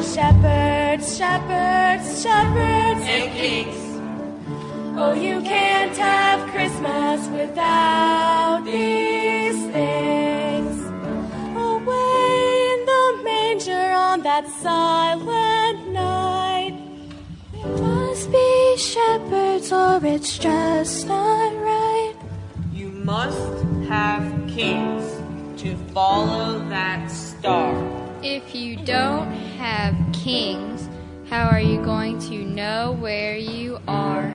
shepherds, shepherds, shepherds, and kings. Oh, you can't have Christmas without these things. Away in the manger on that silent night, there must be shepherds or it's just not right. You must have kings to follow that star. If you don't have kings, how are you going to know where you are?